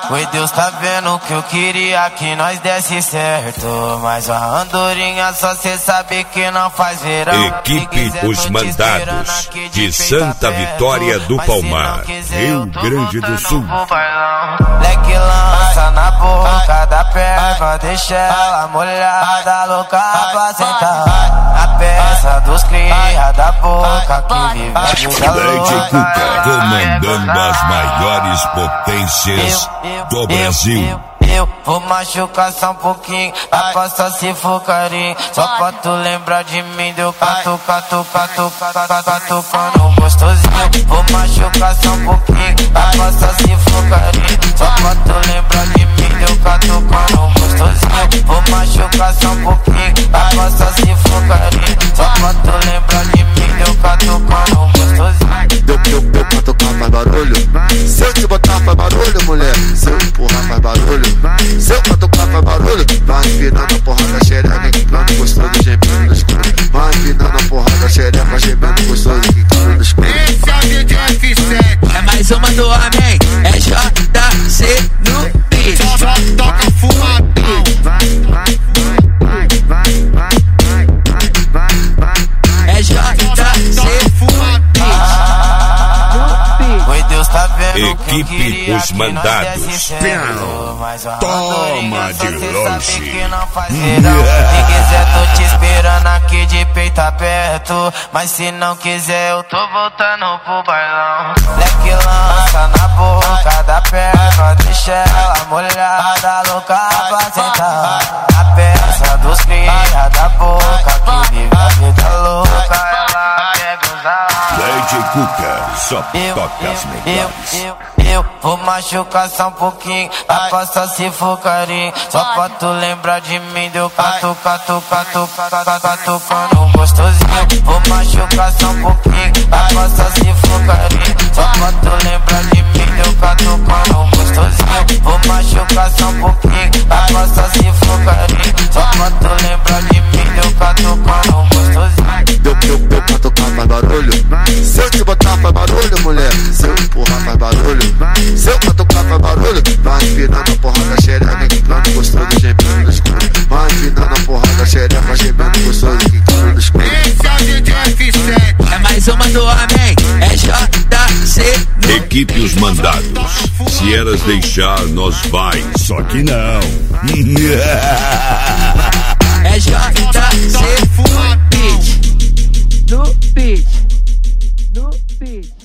Oi, Deus tá vendo que eu queria que nós desse certo, mas a andorinha só cê sabe que não faz verão. Equipe Os Mandados, de Santa Vitória do Palmar, Rio Grande do Sul. Leque lança na boca da perna, deixa ela molhada, louca pra sentar. A peça dos cria da boca que vive a vida DJ Cuca, comandando as maiores potências do Brasil. Eu vou machucar só um pouquinho, a passa se for carinho. Só pra tu lembrar de mim, deu catucando gostosinho. Vou machucar só um pouquinho, a passa se for carinho. Só pra tu lembrar de mim, deu catucando gostosinho. Vou machucar só um pouquinho, a passa se for carinho. Só pra tu lembrar de mim, deu catucando gostosinho. Deu catucar faz barulho. Se eu te botar faz barulho, mulher. Se eu empurrar faz barulho. Se eu catucar faz barulho. Vai empinando a porrada xereca, quicando gostoso, gemendo no escuro. Vai empinando a porrada xereca, gemendo gostoso, quicando no escuro. Esse é o DJ F7. É mais uma do homem, é JC no beat. Só toca fumadão. É JC Oi, Deus tá vendo Equipe Os Mandados. Toma de longe. Se quiser, tô te esperando aqui de peito aberto. Mas se não quiser, eu tô voltando pro bailão. Leque lança na boca da perna, deixa ela molhada, louca pra sentar. A peça dos cria da boca que vive a vida louca, ela quer gozar. DJ Cuca, só toca as melhores. Eu vou machucar só um pouquinho, a passa se for carinho. Só pra tu lembrar de mim, deu catucando gostosinho. Vou machucar só um pouquinho, a passa se for carinho. Só pra tu lembrar de mim, deu catucando gostosinho. Vou machucar só um pouquinho, a passa se for carinho. Só pra tu lembrar de mim, deu catucando gostosinho. Deu catucar faz barulho. Se eu te botar faz barulho, mulher. Se eu empurrar faz barulho. Se eu catucar faz barulho. Vai empinando a porrada xereca, quicando gostoso, gemendo no escuro. Vai empinando a porrada xereca, gemendo gostoso, quicando no escuro. Esse é o DJ F7. É mais uma do homem, é JC no Equipe Os Mandados. Se elas deixar, nós vai. Só que não. É JC no beat. No beat.